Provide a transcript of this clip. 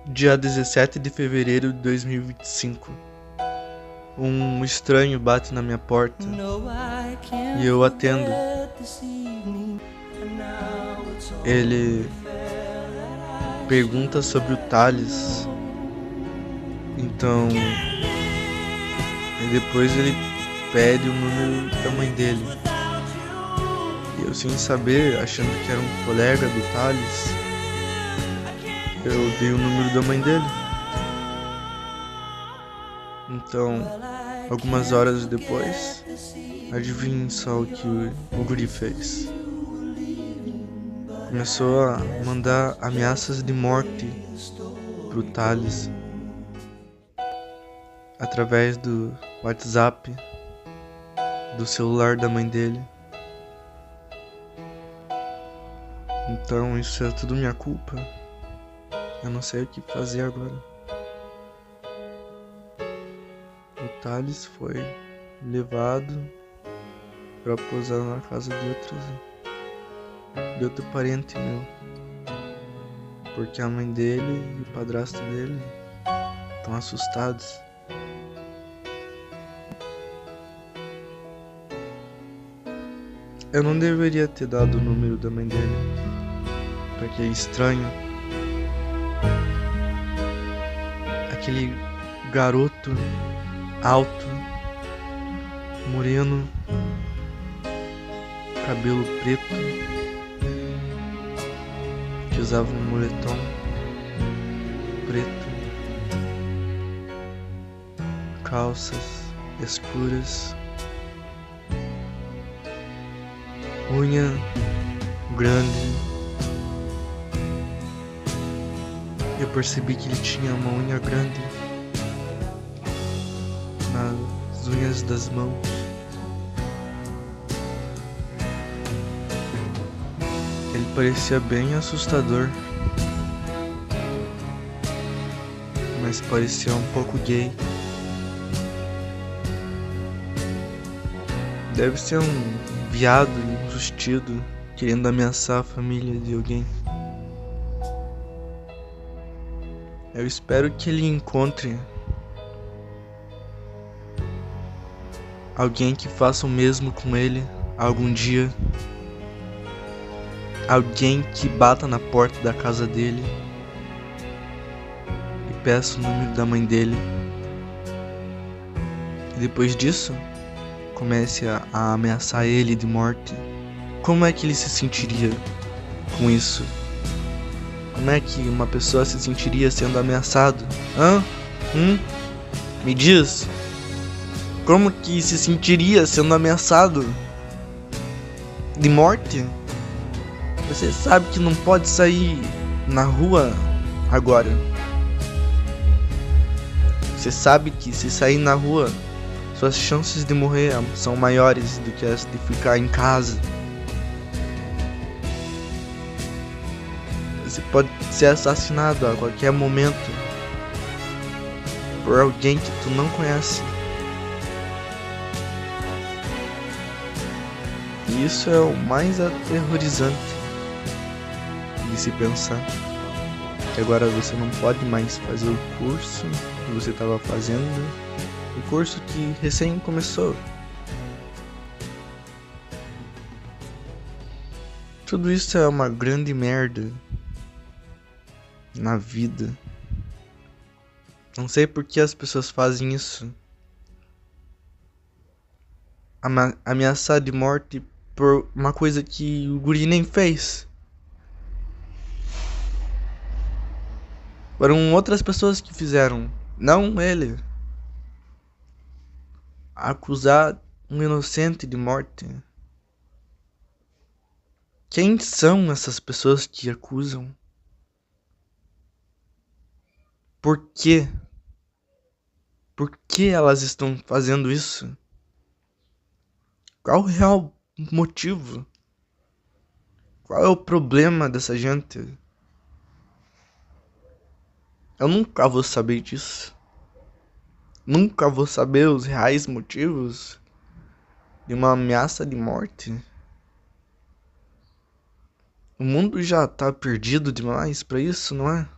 Dia 17 de fevereiro de 2025. Um estranho bate na minha porta e eu atendo. Ele pergunta sobre o Thales. Então, e depois ele pede o número da mãe dele. E eu, sem saber, achando que era um colega do Thales, eu dei o número da mãe dele. Então, algumas horas depois, adivinhe só o que o guri fez. Começou a mandar ameaças de morte pro Thales através do WhatsApp do celular da mãe dele. Então isso é tudo minha culpa. Eu não sei o que fazer agora. O Thales foi levado pra pousar na casa de outro parente meu, porque a mãe dele e o padrasto dele estão assustados. Eu não deveria ter dado o número da mãe dele, porque é estranho. Aquele garoto alto, moreno, cabelo preto, que usava um moletom preto, calças escuras, unha grande. Eu percebi que ele tinha uma unha grande nas unhas das mãos. Ele parecia bem assustador, mas parecia um pouco gay. Deve ser um viado enrustido querendo ameaçar a família de alguém. Eu espero que ele encontre alguém que faça o mesmo com ele algum dia. Alguém que bata na porta da casa dele e peça o número da mãe dele. E depois disso, comece a ameaçar ele de morte. Como é que ele se sentiria com isso? Como é que uma pessoa se sentiria sendo ameaçado? Me diz. Como que se sentiria sendo ameaçado de morte? Você sabe que não pode sair na rua agora. Você sabe que se sair na rua, suas chances de morrer são maiores do que as de ficar em casa. Você pode ser assassinado a qualquer momento por alguém que tu não conhece. E isso é o mais aterrorizante de se pensar. Que agora você não pode mais fazer o curso que você estava fazendo. O curso que recém começou. Tudo isso é uma grande merda na vida. Não sei por que as pessoas fazem isso. Ameaçar de morte por uma coisa que o guri nem fez. Foram outras pessoas que fizeram, não ele. Acusar um inocente de morte. Quem são essas pessoas que acusam? Por quê? Por que elas estão fazendo isso? Qual o real motivo? Qual é o problema dessa gente? Eu nunca vou saber disso. Nunca vou saber os reais motivos de uma ameaça de morte. O mundo já tá perdido demais pra isso, não é?